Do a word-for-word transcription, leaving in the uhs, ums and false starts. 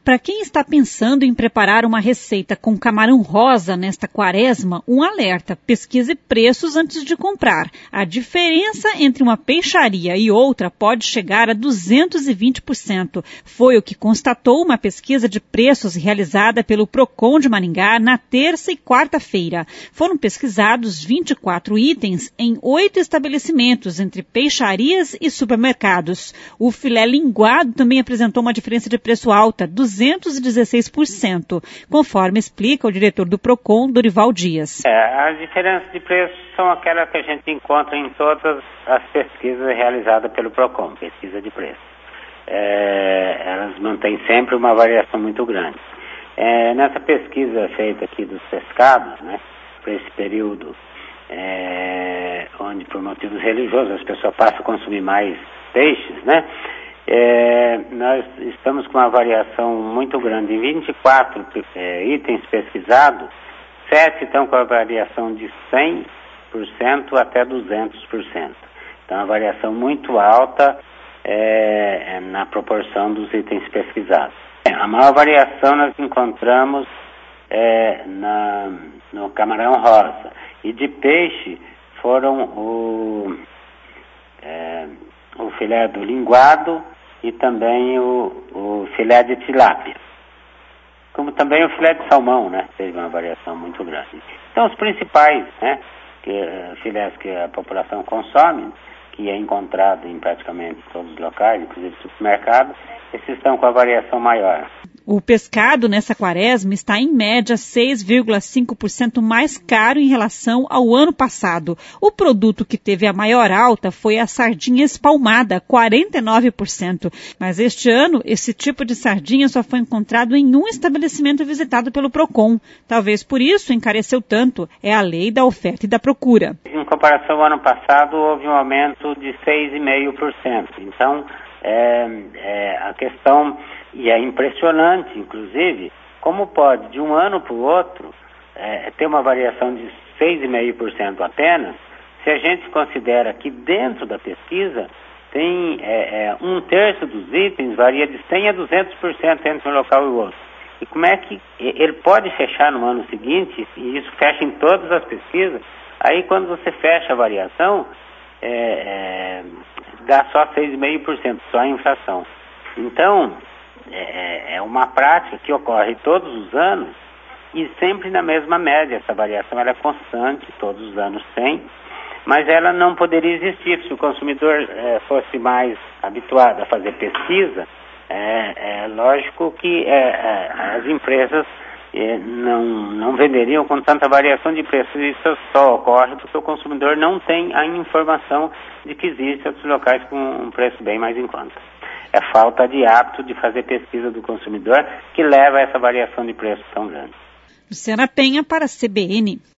para quem está pensando em preparar uma receita com camarão rosa nesta quaresma, um alerta: pesquise preços antes de comprar. A diferença entre uma peixaria e outra pode chegar a duzentos e vinte por cento. Foi o que constatou uma pesquisa de preços realizada pelo Procon de Maringá na terça e quarta-feira. Foram pesquisados vinte e quatro itens em oito estabelecimentos entre peixarias e supermercados. O filé linguado também apresentou uma diferença de preço alta, duzentos e dezesseis por cento, conforme explica o diretor do Procon, Dorival Dias. É, as diferenças de preço são aquelas que a gente encontra em todas as pesquisas realizadas pelo Procon, pesquisa de preço. É, elas mantêm sempre uma variação muito grande. É, nessa pesquisa feita aqui dos pescados, né, para esse período, é, onde por motivos religiosos as pessoas passam a consumir mais peixes, né, é, nós estamos com uma variação muito grande. Em vinte e quatro é, itens pesquisados, sete estão com a variação de cem por cento até duzentos por cento. Então, uma variação muito alta é, é, na proporção dos itens pesquisados. É, a maior variação nós encontramos é, na, no camarão rosa. E de peixe foram o, é, o filé do linguado e também o, o filé de tilápia. Como também o filé de salmão, né? Teve uma variação muito grande. Então, os principais, né, que, uh, filés que a população consome, que é encontrado em praticamente todos os locais, inclusive supermercados, esses estão com a variação maior. O pescado nessa quaresma está em média seis vírgula cinco por cento mais caro em relação ao ano passado. O produto que teve a maior alta foi a sardinha espalmada, quarenta e nove por cento. Mas este ano, esse tipo de sardinha só foi encontrado em um estabelecimento visitado pelo Procon. Talvez por isso encareceu tanto. É a lei da oferta e da procura. Em comparação ao ano passado, houve um aumento de seis vírgula cinco por cento. Então, é, é, a questão... E é impressionante, inclusive, como pode, de um ano para o outro, é, ter uma variação de seis vírgula cinco por cento apenas, se a gente considera que dentro da pesquisa tem é, é, um terço dos itens varia de cem a duzentos por cento entre um local e o outro. E como é que ele pode fechar no ano seguinte, e isso fecha em todas as pesquisas, aí quando você fecha a variação, é, é, dá só seis vírgula cinco por cento, só a inflação. Então... É, é uma prática que ocorre todos os anos e sempre na mesma média. Essa variação ela é constante, todos os anos tem, mas ela não poderia existir se o consumidor é, fosse mais habituado a fazer pesquisa. É, é lógico que é, é, as empresas é, não, não venderiam com tanta variação de preço. Isso só ocorre porque o consumidor não tem a informação de que existem outros locais com um preço bem mais em conta. É falta de hábito de fazer pesquisa do consumidor que leva a essa variação de preço tão grande. Luciana Penha para a C B N.